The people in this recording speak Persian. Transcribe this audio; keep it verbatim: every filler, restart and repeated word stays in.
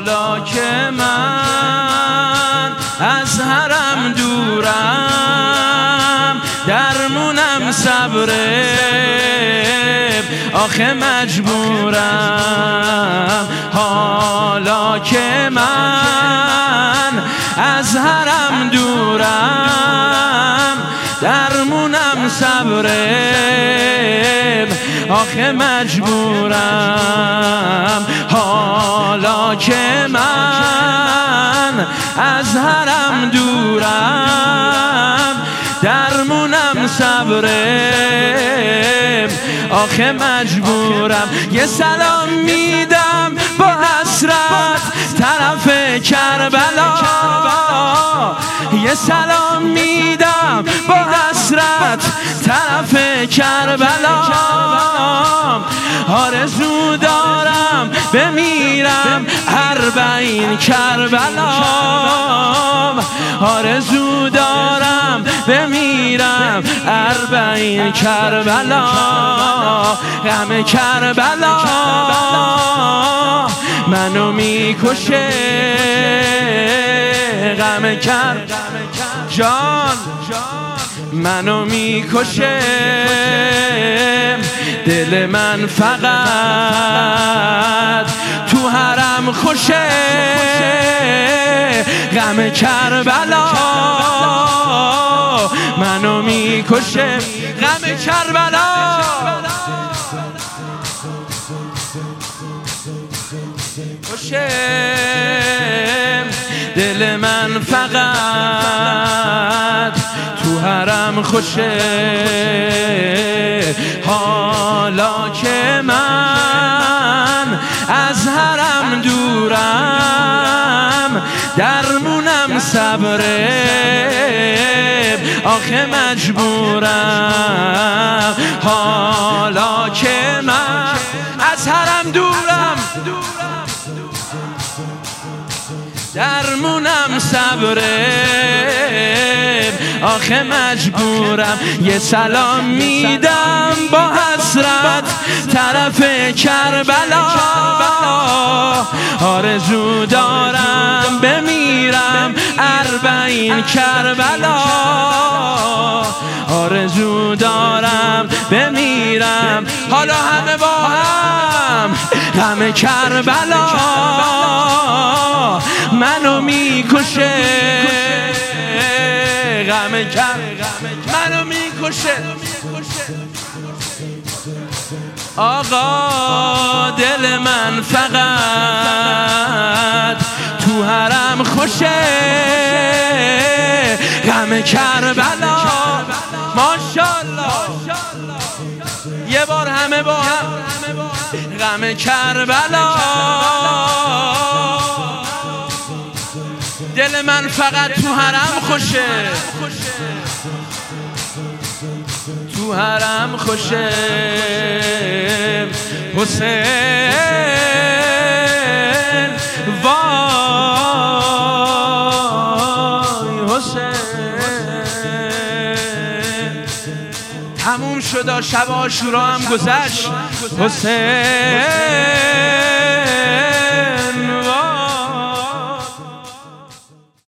حالا که من از حرم دورم درمونم صبره آخه مجبورم حالا که من از حرم دورم درمونم صبره آخه مجبورم حالا که من از حرم دورم درمونم صبره آخه مجبورم یه سلام میدم با حسرت طرف کربلا یه سلام میدم با حسرت طرف کربلا آرزو دارم بمیرم اربعین کربلا آرزو دارم بمیرم اربعین کربلا غم کربلا منو میکشه غم کر جان منو میکشه دل من فقط تو حرم خوشه غم کربلا منو میکشه غم کربلا خوشه دل من فقط تو حرم خوشه حالا که من از حرم دورم درمونم صبره آخه مجبورم حالا که من از حرم دورم درمونم صبره آخه مجبورم یه سلام میدم با حسرت طرف کربلا آرزو دارم بمیرم اربعین کربلا آرزو دارم بمیرم حالا همه با هم غم کربلا منو میکشه غم کر منو میکشه آقا دل من فقط تو حرم خوشه غم کربلا ماشاءالله یه بار همه با هم غم کربلا دل من فقط تو حرم خوشه تو حرم خوشه حسین وای حسین تموم شد شب عاشورا هم گذشت حسین